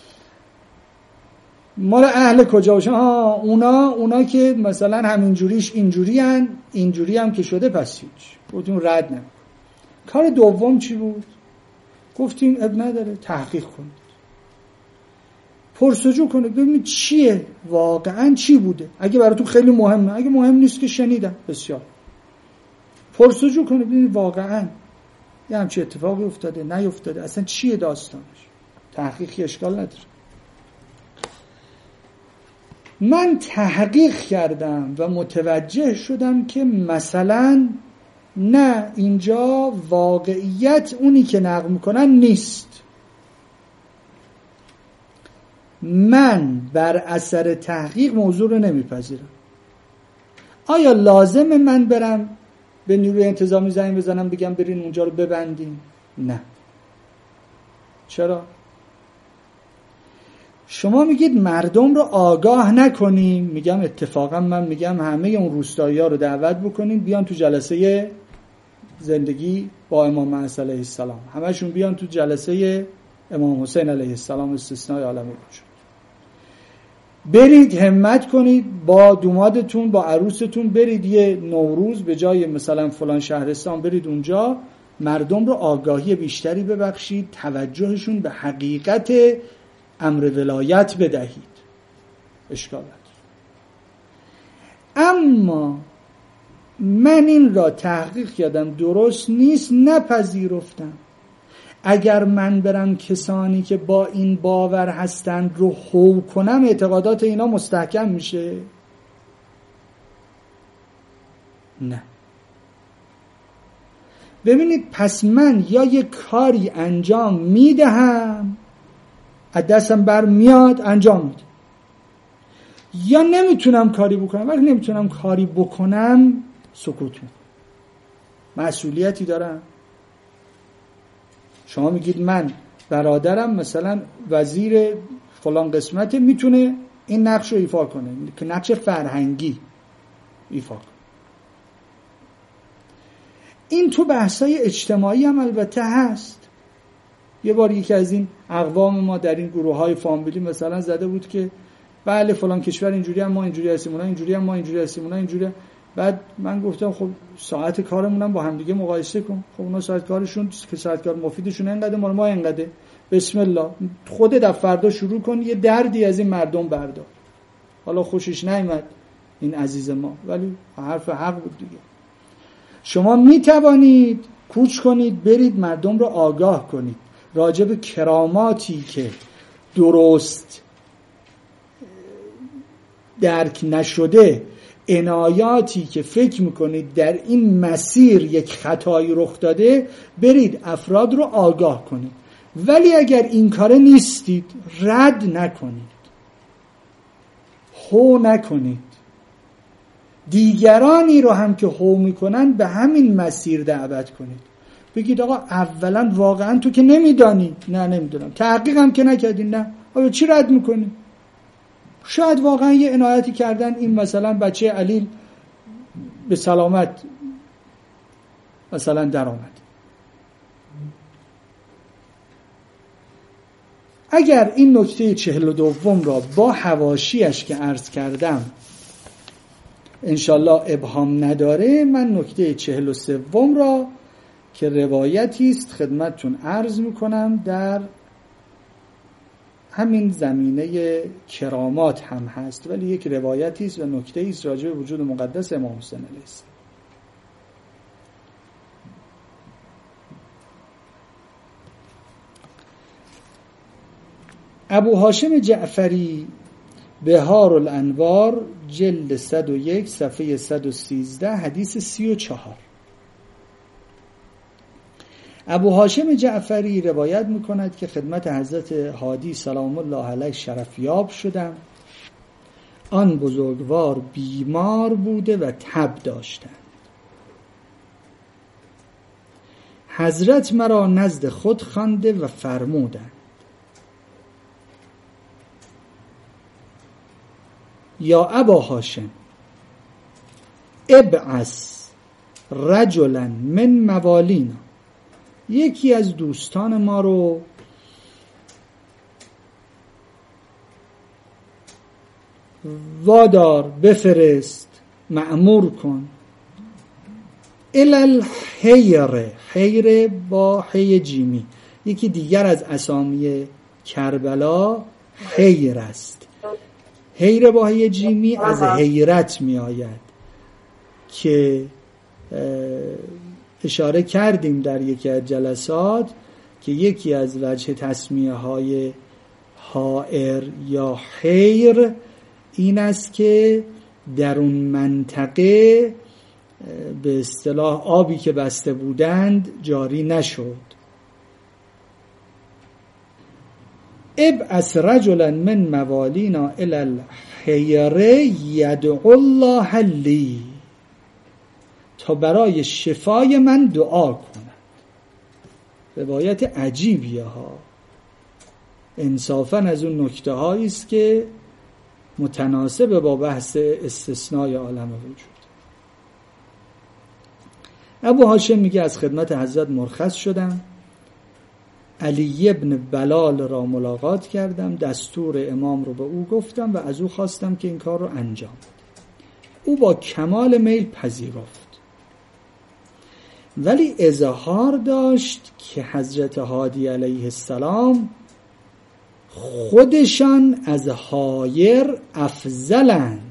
مال اهل کجا باشن؟ اونا که مثلا همینجوریش اینجوری هم که شده پس هیچ. گفتیم رد نمی‌کنیم. کار دوم چی بود؟ گفتیم اب نداره، تحقیق کنید، پرسجو کنید، ببینید چیه، واقعا چی بوده. اگه براتون خیلی مهمه، اگه مهم نیست که شنیدم، بسیار پرسجو کنید ببینید واقعا یه همچین اتفاقی افتاده نیفتاده، اصلا چیه داستانش. تحقیقی اشکال نداره. من تحقیق کردم و متوجه شدم که مثلا نه، اینجا واقعیت اونی که نقل میکنن نیست. من بر اثر تحقیق موضوع رو نمیپذیرم. آیا لازمه من برم به نیروی انتظامی زنگ بزنم بگم برین اونجا رو ببندین؟ نه. چرا؟ شما میگید مردم رو آگاه نکنیم، میگم اتفاقا من میگم همه اون روستایی‌ها رو دعوت بکنیم بیان تو جلسه زندگی با امام معصوم علیه السلام، همشون بیان تو جلسه امام حسین علیه السلام استثنای عالم وجود. برید همت کنید با دومادتون با عروستون، برید یه نوروز به جای مثلا فلان شهرستان برید اونجا، مردم رو آگاهی بیشتری ببخشید، توجهشون به حقیقت امر ولایت بدهید، اشکال نداره. اما من این را تحقیق کردم درست نیست، نپذیرفتم. اگر من برم کسانی که با این باور هستند رو هو کنم، اعتقادات اینا مستحکم میشه؟ نه. ببینید پس من یا یک کاری انجام میدهم، از دستم بر میاد انجام میدم، یا نمیتونم کاری بکنم. وقتی نمیتونم کاری بکنم سکوت میکنم. مسئولیتی دارم. شما میگید من برادرم مثلا وزیر فلان قسمت میتونه این نقش رو ایفا کنه، که نقش فرهنگی ایفا کنه. این تو بحثای اجتماعی هم البته هست. یه بار یکی از این اقوام ما در این گروه‌های فامیلی مثلا زده بود که بله فلان کشور اینجوری هم ما اینجوری هستیم، اونا اینجوری هم ما اینجوری هستیم، اونا اینجوری هم. بعد من گفتم خب ساعت کارمون هم با هم دیگه مقایسه کن. خب اونا ساعت کارشون که ساعت کار مفیدشون اینقدر، مال ما اینقدر. بسم الله، خودت از فردا شروع کن یه دردی از این مردم بردار. حالا خوشش نیامد این عزیز ما، ولی حرف حق بود دیگه. شما می توانید کوچ کنید، برید مردم رو آگاه کنید راجع به کراماتی که درست درک نشده، عنایاتی که فکر میکنید در این مسیر یک خطایی رخ داده، برید افراد رو آگاه کنید. ولی اگر این کاره نیستید، رد نکنید، هو نکنید. دیگرانی رو هم که هو میکنن به همین مسیر دعوت کنید. بگید آقا اولا واقعا تو که نمیدانی. نه نمیدونم. تحقیق هم که نکردین. نه. آقا چی رد میکنی؟ شاید واقعا یه عنایتی کردن، این مثلا بچه علیل به سلامت مثلا در آمد. اگر این نکته 42 را با حواشیش که عرض کردم انشالله ابهام نداره، من نکته 43 را که روایتی است خدمتتون عرض میکنم. در همین زمینه کرامات هم هست، ولی یک روایتی است و نکته است راجع به وجود مقدس امام حسین علیه السلام. ابو هاشم جعفری بهار الانوار جلد 101 صفحه 113 حدیث 34. ابو هاشم جعفری روایت میکند که خدمت حضرت هادی سلام الله علیه شرفیاب شدم. آن بزرگوار بیمار بوده و تب داشتند. حضرت مرا نزد خود خوانده و فرمودند یا ابا هاشم ابعث رجلا من موالینا، یکی از دوستان ما رو وادار، بفرست، مأمور کن. الالحیر، حیر با حی جیمی، یکی دیگر از اسامی کربلا حیر است. حیر با حی جیمی از حیرت می آید که اشاره کردیم در یکی از جلسات که یکی از وجه تسمیه های حائر یا حیر این است که در اون منطقه به اصطلاح آبی که بسته بودند جاری نشد. ابعث رجلا من موالینا الی الحیر یدعو الله لی، تا برای شفای من دعا کند. روایت عجیبیه ها. انصافاً از اون نکته هایی است که متناسب با بحث استثنای عالم وجود. ابو هاشم میگه از خدمت حضرت مرخص شدم، علی ابن بلال را ملاقات کردم، دستور امام رو به او گفتم و از او خواستم که این کار رو انجام بده. او با کمال میل پذیرفت، ولی اظهار داشت که حضرت هادی علیه السلام خودشان از حایر افضلند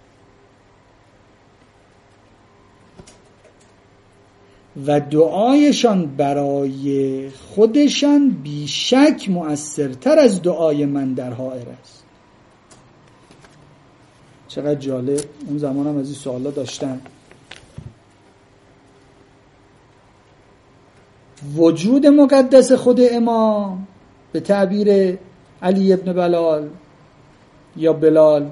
و دعایشان برای خودشان بیشک مؤثرتر از دعای من در حائر است. چقدر جالب. اون زمان هم از این سوالا داشتن. وجود مقدس خود امام به تعبیر علی ابن بلال یا بلال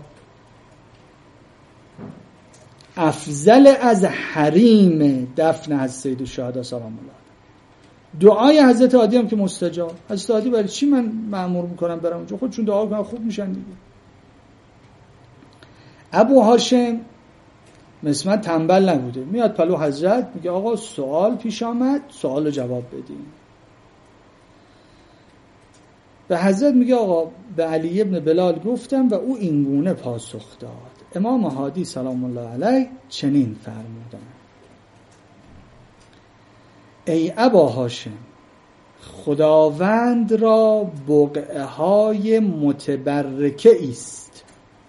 افضل از حریم دفن از سید الشهدا سلام الله. دعای حضرت هادی هم که مستجاب. حضرت هادی برای چی من مأمور میکنم برم اونجا؟ خودشون دعا کنن خوب میشن دیگه. ابو هاشم مثلا تنبل نبوده، میاد پلو حضرت میگه آقا سوال پیش آمد، سوال جواب بدیم. به حضرت میگه آقا به علی ابن بلال گفتم و او اینگونه پاسخ داد. امام هادی سلام الله علیه چنین فرمودند: ای ابا هاشم، خداوند را بقعه های متبرکه است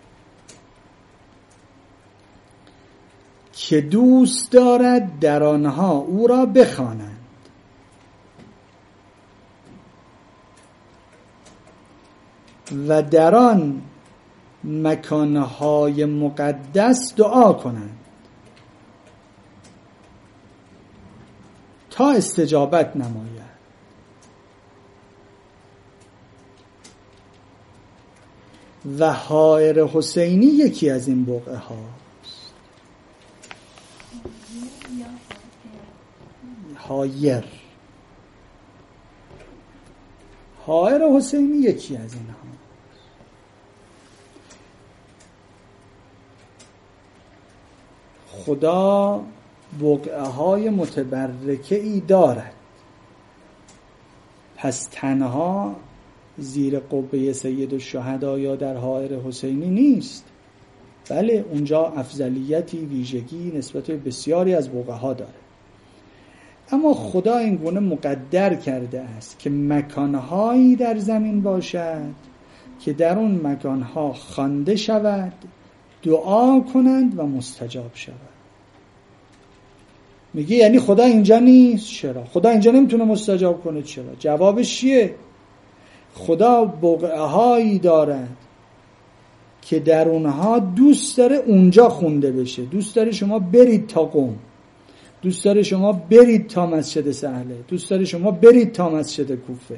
که دوست دارد در آنها او را بخوانند و در آن مکانهای مقدس دعا کنند تا استجابت نماید. و حائر حسینی یکی از این بقعه هاست. حائر حسینی یکی از این ها. خدا بقعه های متبرکه ای دارد، پس تنها زیر قبه سید الشهدا یا در حائر حسینی نیست، بله اونجا افضلیتی ویژگی نسبت به بسیاری از بقعه ها داره. اما خدا این گونه مقدر کرده است که مکانهایی در زمین باشد که در اون مکانها خوانده شود، دعا کنند و مستجاب شود. میگه یعنی خدا اینجا نیست؟ چرا؟ خدا اینجا نمیتونه مستجاب کنه؟ چرا؟ جوابش چیه؟ خدا بقعه هایی دارد که در اونها دوست داره اونجا خونده بشه. دوست داره شما برید تا قم، دوست داره شما برید تا مسجد سهله، دوست داره شما برید تا مسجد کوفه،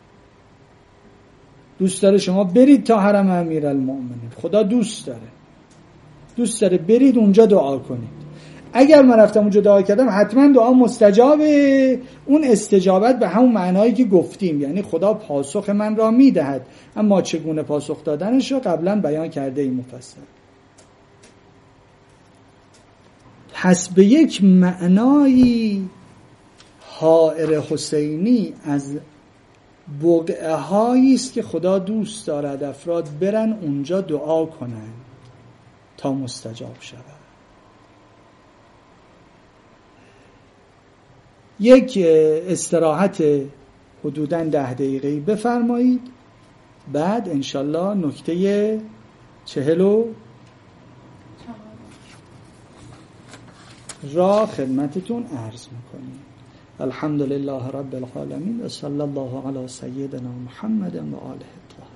دوست داره شما برید تا حرم امیرالمؤمنین. خدا دوست داره برید اونجا دعا کنید. اگر من رفتم اونجا دعا کردم حتما دعا مستجابه. اون استجابت به همون معنایی که گفتیم، یعنی خدا پاسخ من را میدهد، اما چگونه پاسخ دادنش رو قبلا بیان کرده این مفصل. پس به یک معنایی حائر حسینی از بقعه هایی است که خدا دوست دارد افراد برن اونجا دعا کنن تا مستجاب شود. یک استراحت حدوداً 10 دقیقه‌ای بفرمایید، بعد انشالله نکته 40 را خدمتتون عرض میکنیم. الحمدلله رب العالمین و صلی الله علی سیدنا محمد و آله الطاهرین.